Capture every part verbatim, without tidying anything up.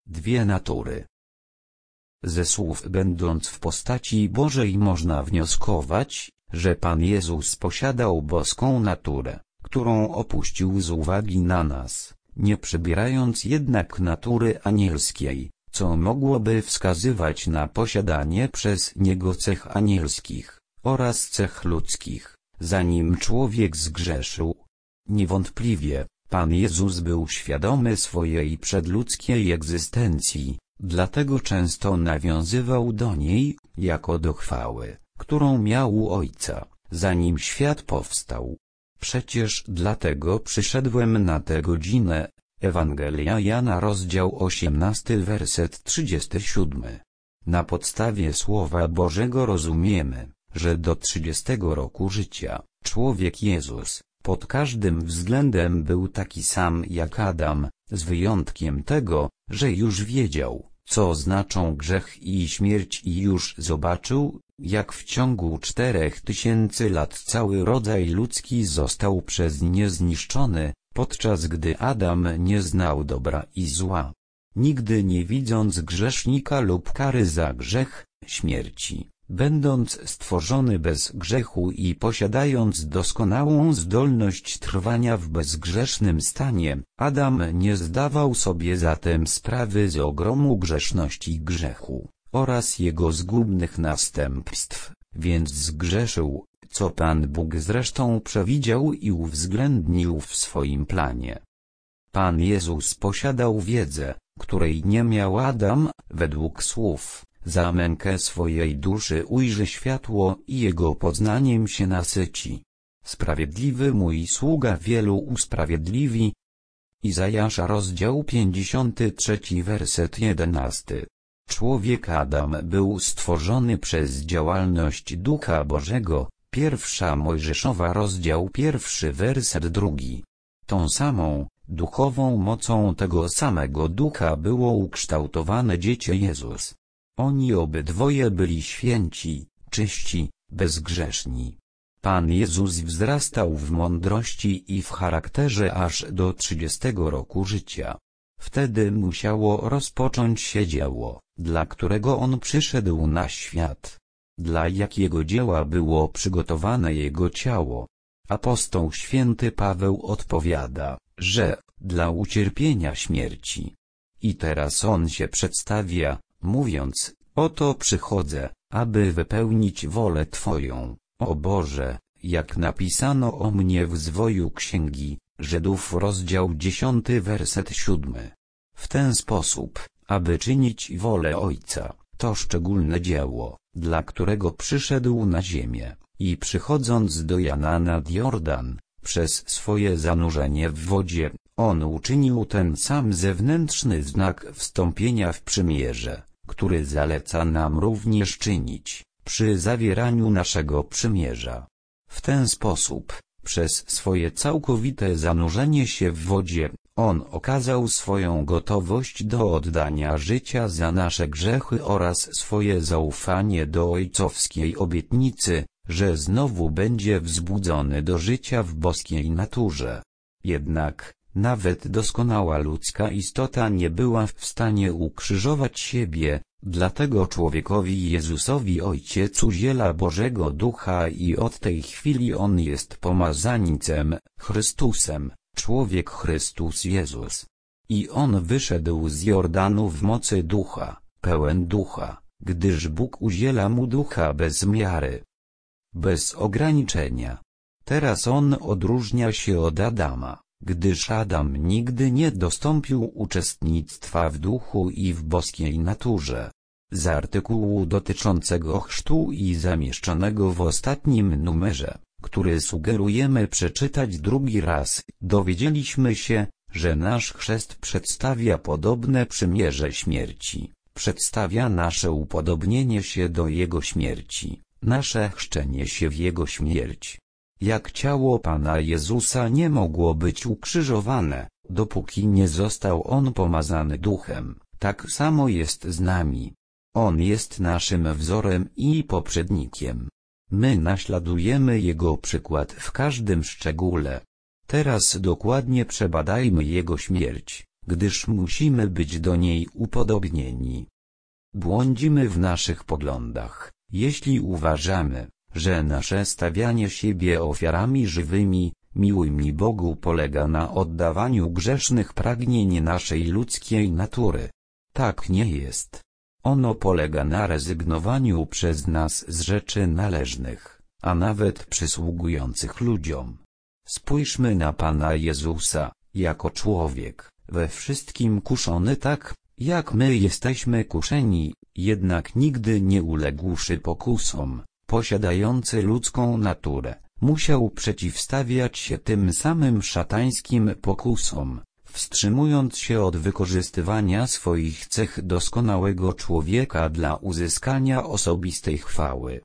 Dwie natury. Ze słów będąc w postaci Bożej można wnioskować, że Pan Jezus posiadał boską naturę, którą opuścił z uwagi na nas, nie przybierając jednak natury anielskiej, co mogłoby wskazywać na posiadanie przez Niego cech anielskich, oraz cech ludzkich, zanim człowiek zgrzeszył. Niewątpliwie, Pan Jezus był świadomy swojej przedludzkiej egzystencji, dlatego często nawiązywał do niej, jako do chwały, którą miał u Ojca, zanim świat powstał. Przecież dlatego przyszedłem na tę godzinę. Ewangelia Jana rozdział osiemnasty werset trzydziesty siódmy. Na podstawie Słowa Bożego rozumiemy, że do trzydziestego roku życia, człowiek Jezus, pod każdym względem był taki sam jak Adam, z wyjątkiem tego, że już wiedział, co znaczą grzech i śmierć i już zobaczył, jak w ciągu czterech tysięcy lat cały rodzaj ludzki został przez nie zniszczony, podczas gdy Adam nie znał dobra i zła. Nigdy nie widząc grzesznika lub kary za grzech, śmierci, będąc stworzony bez grzechu i posiadając doskonałą zdolność trwania w bezgrzesznym stanie, Adam nie zdawał sobie zatem sprawy z ogromu grzeszności grzechu oraz jego zgubnych następstw, więc zgrzeszył, co Pan Bóg zresztą przewidział i uwzględnił w swoim planie. Pan Jezus posiadał wiedzę, której nie miał Adam, według słów: za mękę swojej duszy ujrzy światło i jego poznaniem się nasyci. Sprawiedliwy mój sługa wielu usprawiedliwi. Izajasza rozdział pięćdziesiąty trzeci werset jedenasty. Człowiek Adam był stworzony przez działalność Ducha Bożego, pierwsza Mojżeszowa rozdział pierwszy werset drugi. Tą samą, duchową mocą tego samego Ducha było ukształtowane dziecię Jezus. Oni obydwoje byli święci, czyści, bezgrzeszni. Pan Jezus wzrastał w mądrości i w charakterze aż do trzydziestego roku życia. Wtedy musiało rozpocząć się dzieło, dla którego On przyszedł na świat. Dla jakiego dzieła było przygotowane Jego ciało? Apostoł święty Paweł odpowiada, że dla ucierpienia śmierci. I teraz On się przedstawia, mówiąc: oto przychodzę, aby wypełnić wolę Twoją, o Boże, jak napisano o mnie w zwoju księgi, Żydów rozdział dziesiąty werset siódmy. W ten sposób, aby czynić wolę Ojca, to szczególne dzieło, dla którego przyszedł na ziemię, i przychodząc do Jana nad Jordan, przez swoje zanurzenie w wodzie, On uczynił ten sam zewnętrzny znak wstąpienia w przymierze, który zaleca nam również czynić, przy zawieraniu naszego przymierza. W ten sposób, przez swoje całkowite zanurzenie się w wodzie, On okazał swoją gotowość do oddania życia za nasze grzechy oraz swoje zaufanie do ojcowskiej obietnicy, że znowu będzie wzbudzony do życia w boskiej naturze. Jednak, nawet doskonała ludzka istota nie była w stanie ukrzyżować siebie, dlatego człowiekowi Jezusowi Ojciec udziela Bożego Ducha i od tej chwili On jest pomazańcem, Chrystusem, człowiek Chrystus Jezus. I On wyszedł z Jordanu w mocy Ducha, pełen Ducha, gdyż Bóg udziela mu Ducha bez miary, bez ograniczenia. Teraz On odróżnia się od Adama, gdyż Adam nigdy nie dostąpił uczestnictwa w duchu i w boskiej naturze. Z artykułu dotyczącego chrztu i zamieszczonego w ostatnim numerze, który sugerujemy przeczytać drugi raz, dowiedzieliśmy się, że nasz chrzest przedstawia podobne przymierze śmierci, przedstawia nasze upodobnienie się do Jego śmierci, nasze chrzczenie się w Jego śmierć. Jak ciało Pana Jezusa nie mogło być ukrzyżowane, dopóki nie został On pomazany Duchem, tak samo jest z nami. On jest naszym wzorem i poprzednikiem. My naśladujemy Jego przykład w każdym szczególe. Teraz dokładnie przebadajmy Jego śmierć, gdyż musimy być do niej upodobnieni. Błądzimy w naszych poglądach, jeśli uważamy, że nasze stawianie siebie ofiarami żywymi, miłymi Bogu polega na oddawaniu grzesznych pragnień naszej ludzkiej natury. Tak nie jest. Ono polega na rezygnowaniu przez nas z rzeczy należnych, a nawet przysługujących ludziom. Spójrzmy na Pana Jezusa, jako człowiek, we wszystkim kuszony tak, jak my jesteśmy kuszeni, jednak nigdy nie uległszy pokusom, posiadający ludzką naturę, musiał przeciwstawiać się tym samym szatańskim pokusom, wstrzymując się od wykorzystywania swoich cech doskonałego człowieka dla uzyskania osobistej chwały.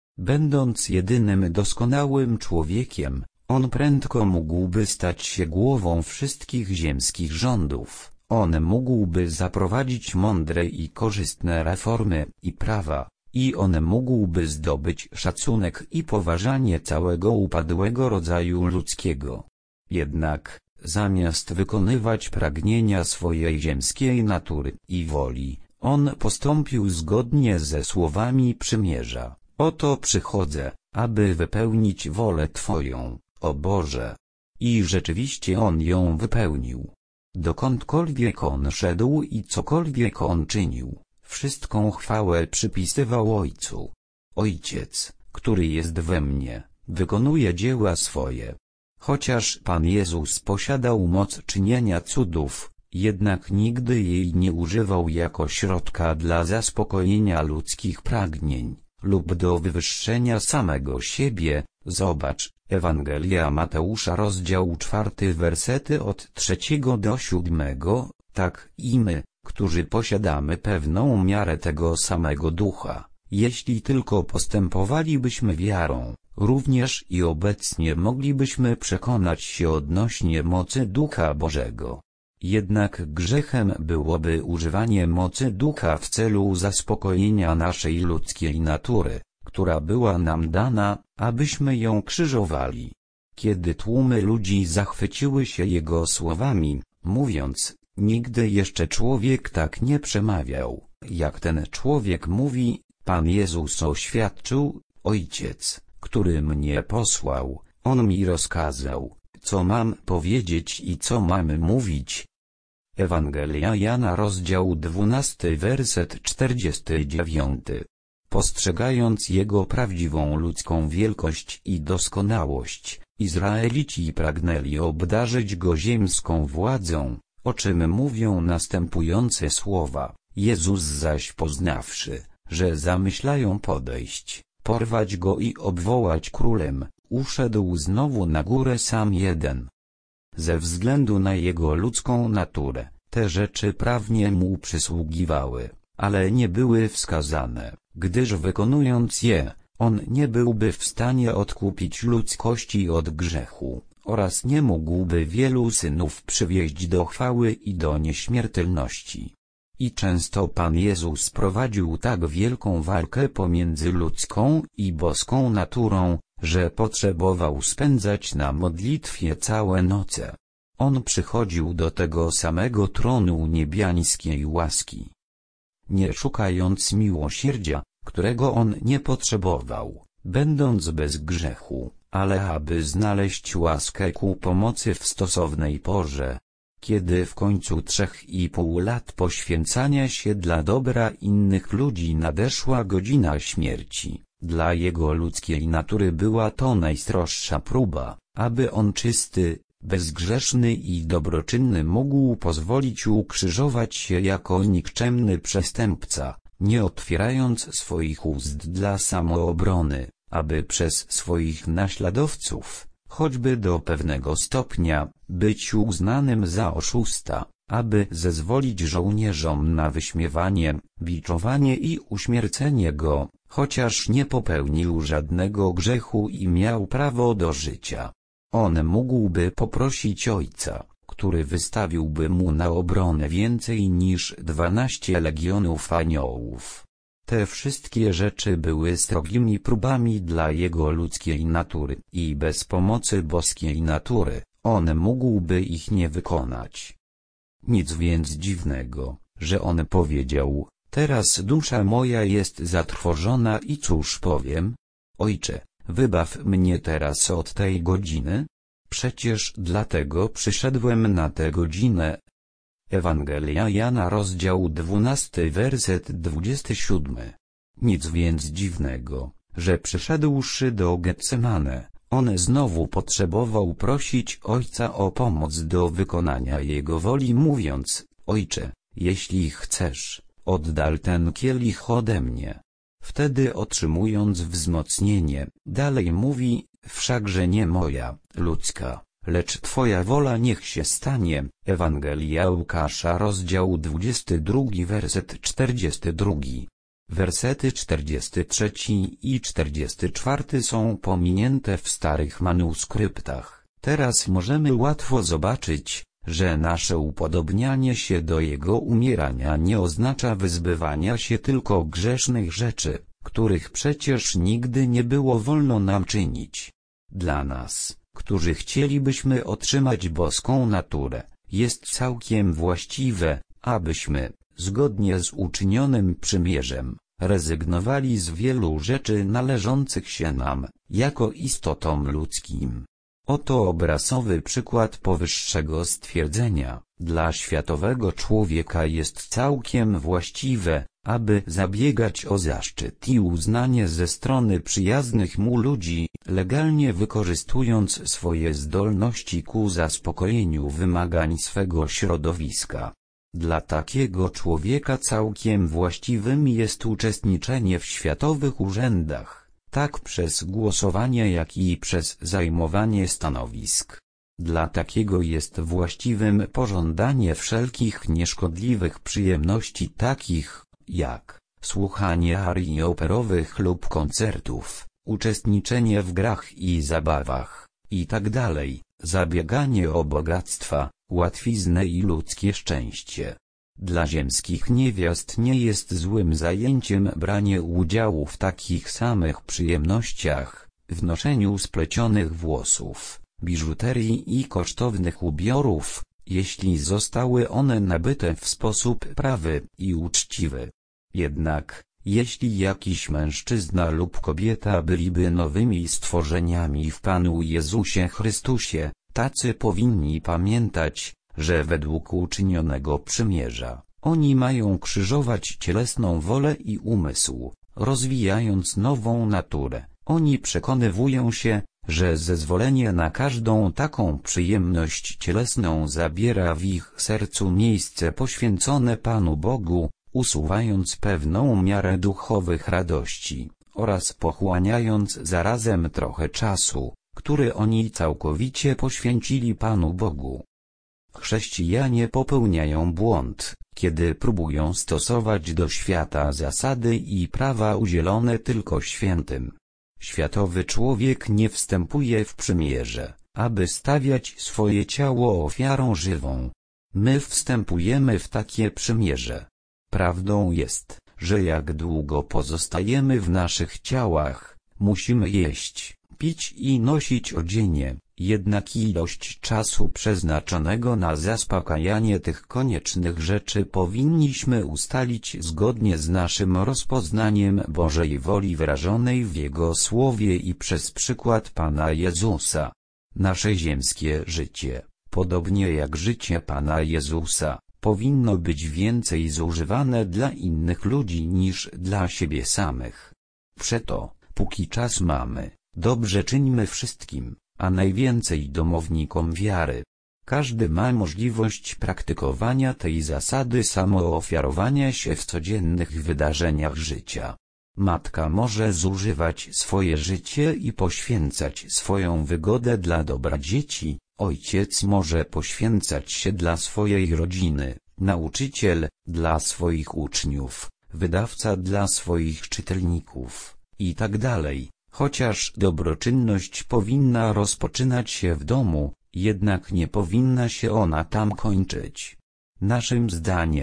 Będąc jedynym doskonałym człowiekiem, on prędko mógłby stać się głową wszystkich ziemskich rządów, on mógłby zaprowadzić mądre i korzystne reformy i prawa, i on mógłby zdobyć szacunek i poważanie całego upadłego rodzaju ludzkiego. Jednak, zamiast wykonywać pragnienia swojej ziemskiej natury i woli, on postąpił zgodnie ze słowami przymierza: oto przychodzę, aby wypełnić wolę Twoją, o Boże. I rzeczywiście on ją wypełnił. Dokądkolwiek on szedł i cokolwiek on czynił, wszystką chwałę przypisywał Ojcu. Ojciec, który jest we mnie, wykonuje dzieła swoje. Chociaż Pan Jezus posiadał moc czynienia cudów, jednak nigdy jej nie używał jako środka dla zaspokojenia ludzkich pragnień, lub do wywyższenia samego siebie. Zobacz, Ewangelia Mateusza rozdział czwarty wersety od trzeciego do siódmego, tak i my, którzy posiadamy pewną miarę tego samego ducha, jeśli tylko postępowalibyśmy wiarą, również i obecnie moglibyśmy przekonać się odnośnie mocy Ducha Bożego. Jednak grzechem byłoby używanie mocy Ducha w celu zaspokojenia naszej ludzkiej natury, która była nam dana, abyśmy ją krzyżowali. Kiedy tłumy ludzi zachwyciły się Jego słowami, mówiąc: nigdy jeszcze człowiek tak nie przemawiał, jak ten człowiek mówi, Pan Jezus oświadczył: Ojciec, który mnie posłał, On mi rozkazał, co mam powiedzieć i co mam mówić. Ewangelia Jana rozdział dwunasty werset czterdziesty dziewiąty. Postrzegając Jego prawdziwą ludzką wielkość i doskonałość, Izraelici pragnęli obdarzyć Go ziemską władzą, o czym mówią następujące słowa. Jezus zaś poznawszy, że zamyślają podejść, porwać Go i obwołać królem, uszedł znowu na górę sam jeden. Ze względu na Jego ludzką naturę, te rzeczy prawnie Mu przysługiwały, ale nie były wskazane, gdyż wykonując je, On nie byłby w stanie odkupić ludzkości od grzechu, oraz nie mógłby wielu synów przywieźć do chwały i do nieśmiertelności. I często Pan Jezus prowadził tak wielką walkę pomiędzy ludzką i boską naturą, że potrzebował spędzać na modlitwie całe noce. On przychodził do tego samego tronu niebiańskiej łaski, nie szukając miłosierdzia, którego on nie potrzebował, będąc bez grzechu, ale aby znaleźć łaskę ku pomocy w stosownej porze. Kiedy w końcu trzech i pół lat poświęcania się dla dobra innych ludzi nadeszła godzina śmierci, dla jego ludzkiej natury była to najstroższa próba, aby on czysty, bezgrzeszny i dobroczynny mógł pozwolić ukrzyżować się jako nikczemny przestępca, nie otwierając swoich ust dla samoobrony, aby przez swoich naśladowców, choćby do pewnego stopnia, być uznanym za oszusta, aby zezwolić żołnierzom na wyśmiewanie, biczowanie i uśmiercenie go, chociaż nie popełnił żadnego grzechu i miał prawo do życia. On mógłby poprosić Ojca, który wystawiłby mu na obronę więcej niż dwanaście legionów aniołów. Te wszystkie rzeczy były srogimi próbami dla jego ludzkiej natury i bez pomocy boskiej natury, on mógłby ich nie wykonać. Nic więc dziwnego, że on powiedział: teraz dusza moja jest zatrwożona i cóż powiem? Ojcze, wybaw mnie teraz od tej godziny? Przecież dlatego przyszedłem na tę godzinę. Ewangelia Jana, rozdział dwunasty, werset dwudziesty siódmy. Nic więc dziwnego, że przyszedłszy do Getsemane, on znowu potrzebował prosić Ojca o pomoc do wykonania Jego woli, mówiąc: Ojcze, jeśli chcesz, oddal ten kielich ode mnie. Wtedy, otrzymując wzmocnienie, dalej mówi: wszakże nie moja, ludzka, lecz Twoja wola niech się stanie. Ewangelia Łukasza, rozdział dwudziesty drugi, werset czterdziesty drugi. Wersety czterdziesty trzeci i czterdziesty czwarty są pominięte w starych manuskryptach. Teraz możemy łatwo zobaczyć, że nasze upodobnianie się do Jego umierania nie oznacza wyzbywania się tylko grzesznych rzeczy, których przecież nigdy nie było wolno nam czynić. Dla nas, którzy chcielibyśmy otrzymać boską naturę, jest całkiem właściwe, abyśmy, zgodnie z uczynionym przymierzem, rezygnowali z wielu rzeczy należących się nam, jako istotom ludzkim. Oto obrazowy przykład powyższego stwierdzenia. Dla światowego człowieka jest całkiem właściwe, aby zabiegać o zaszczyt i uznanie ze strony przyjaznych mu ludzi, legalnie wykorzystując swoje zdolności ku zaspokojeniu wymagań swego środowiska. Dla takiego człowieka całkiem właściwym jest uczestniczenie w światowych urzędach, tak przez głosowanie, jak i przez zajmowanie stanowisk. Dla takiego jest właściwym pożądanie wszelkich nieszkodliwych przyjemności, takich jak słuchanie arii operowych lub koncertów, uczestniczenie w grach i zabawach, itd., zabieganie o bogactwa, łatwiznę i ludzkie szczęście. Dla ziemskich niewiast nie jest złym zajęciem branie udziału w takich samych przyjemnościach, w noszeniu splecionych włosów, biżuterii i kosztownych ubiorów, jeśli zostały one nabyte w sposób prawy i uczciwy. Jednak, jeśli jakiś mężczyzna lub kobieta byliby nowymi stworzeniami w Panu Jezusie Chrystusie, tacy powinni pamiętać, że według uczynionego przymierza, oni mają krzyżować cielesną wolę i umysł, rozwijając nową naturę. Oni przekonywują się, że zezwolenie na każdą taką przyjemność cielesną zabiera w ich sercu miejsce poświęcone Panu Bogu, usuwając pewną miarę duchowych radości, oraz pochłaniając zarazem trochę czasu, który oni całkowicie poświęcili Panu Bogu. Chrześcijanie popełniają błąd, kiedy próbują stosować do świata zasady i prawa udzielone tylko świętym. Światowy człowiek nie wstępuje w przymierze, aby stawiać swoje ciało ofiarą żywą. My wstępujemy w takie przymierze. Prawdą jest, że jak długo pozostajemy w naszych ciałach, musimy jeść, pić i nosić odzienie, jednak ilość czasu przeznaczonego na zaspokajanie tych koniecznych rzeczy powinniśmy ustalić zgodnie z naszym rozpoznaniem Bożej woli wyrażonej w Jego Słowie i przez przykład Pana Jezusa. Nasze ziemskie życie, podobnie jak życie Pana Jezusa, powinno być więcej zużywane dla innych ludzi niż dla siebie samych. Przeto, póki czas mamy, dobrze czyńmy wszystkim, a najwięcej domownikom wiary. Każdy ma możliwość praktykowania tej zasady samoofiarowania się w codziennych wydarzeniach życia. Matka może zużywać swoje życie i poświęcać swoją wygodę dla dobra dzieci, ojciec może poświęcać się dla swojej rodziny, nauczyciel dla swoich uczniów, wydawca dla swoich czytelników, itd. Chociaż dobroczynność powinna rozpoczynać się w domu, jednak nie powinna się ona tam kończyć. Naszym zdaniem,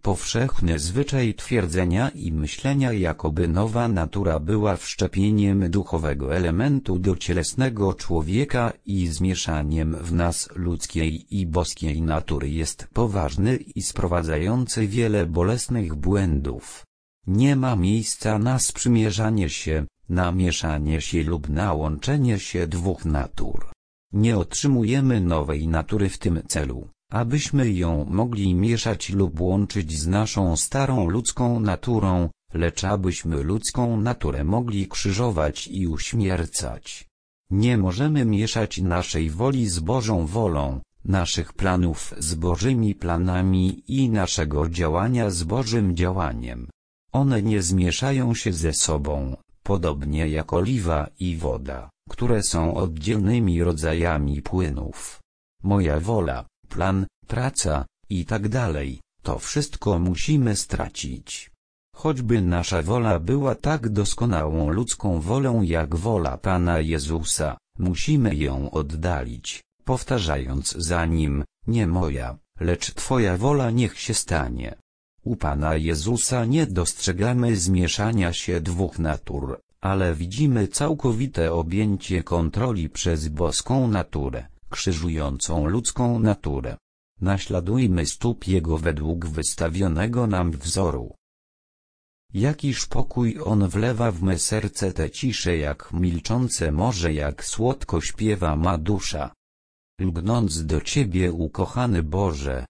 Powszechny zwyczaj twierdzenia i myślenia, jakoby nowa natura była wszczepieniem duchowego elementu do cielesnego człowieka i zmieszaniem w nas ludzkiej i boskiej natury, jest poważny i sprowadzający wiele bolesnych błędów. Nie ma miejsca na sprzymierzanie się, na mieszanie się lub na łączenie się dwóch natur. Nie otrzymujemy nowej natury w tym celu, abyśmy ją mogli mieszać lub łączyć z naszą starą ludzką naturą, lecz abyśmy ludzką naturę mogli krzyżować i uśmiercać. Nie możemy mieszać naszej woli z Bożą wolą, naszych planów z Bożymi planami i naszego działania z Bożym działaniem. One nie zmieszają się ze sobą, podobnie jak oliwa i woda, które są oddzielnymi rodzajami płynów. Moja wola, plan, praca i tak dalej, to wszystko musimy stracić. Choćby nasza wola była tak doskonałą ludzką wolą jak wola Pana Jezusa, musimy ją oddalić, powtarzając za Nim: nie moja, lecz Twoja wola niech się stanie. U Pana Jezusa nie dostrzegamy zmieszania się dwóch natur, ale widzimy całkowite objęcie kontroli przez boską naturę, krzyżującą ludzką naturę. Naśladujmy stóp Jego według wystawionego nam wzoru. Jakiż pokój On wlewa w me serce, te cisze jak milczące morze, jak słodko śpiewa ma dusza. Lgnąc do Ciebie, ukochany Boże.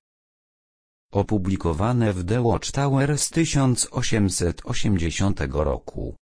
Opublikowane w The Watchtower z tysiąc osiemset osiemdziesiątego roku.